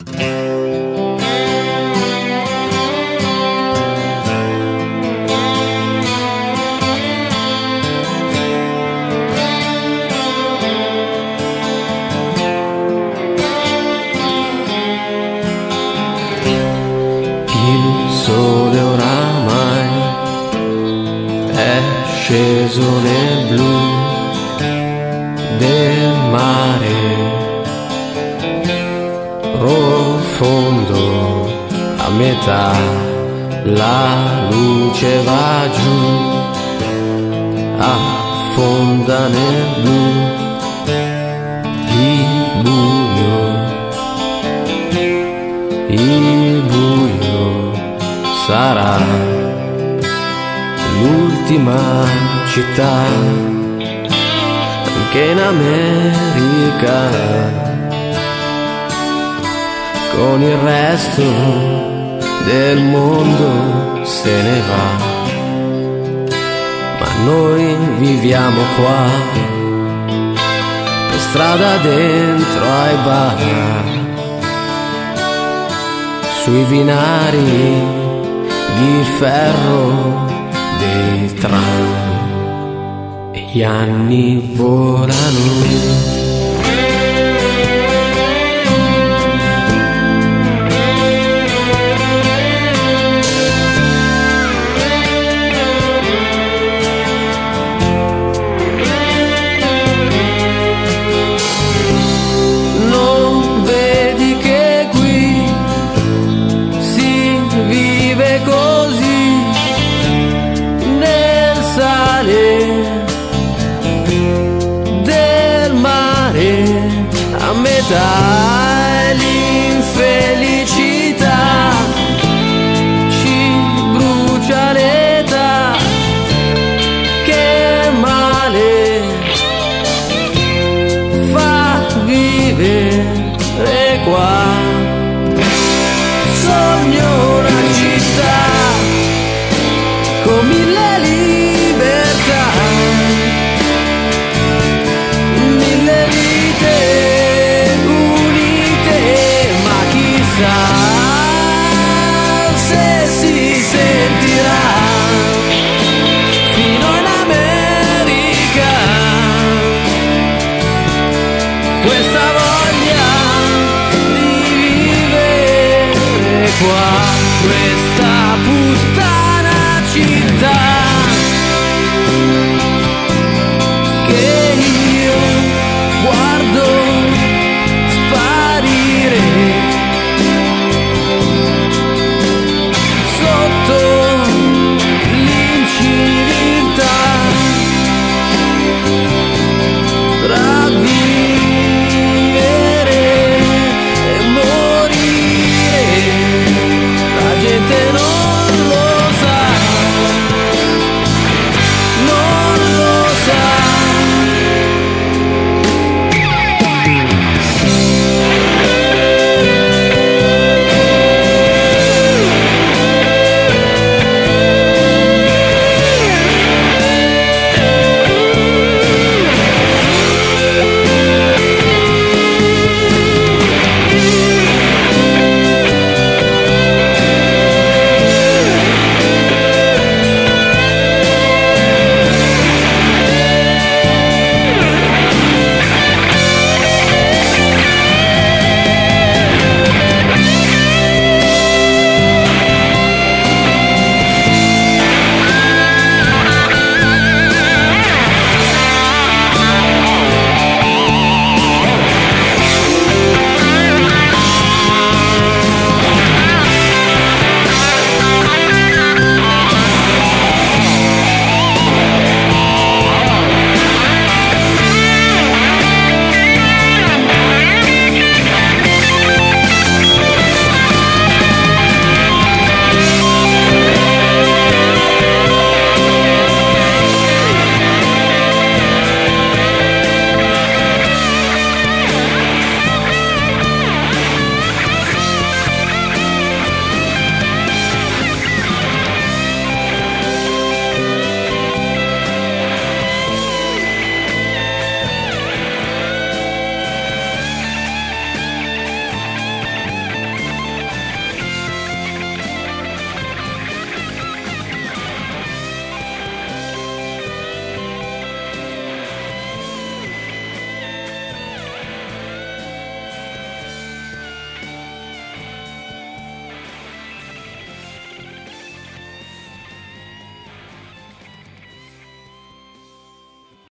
Sole oramai è sceso nel blu del mare, profondo a metà, la luce va giù, affonda nel blu, il buio sarà l'ultima città anche in America, con il resto del mondo se ne va, ma noi viviamo qua, per strada dentro ai bar, sui binari di ferro dei tram, e gli anni volano. L'infelicità ci brucia l'età, che male fa vivere qua. Sogno una città con mille libertà, mille vite se si sentirà fino in America questa voglia di vivere qua.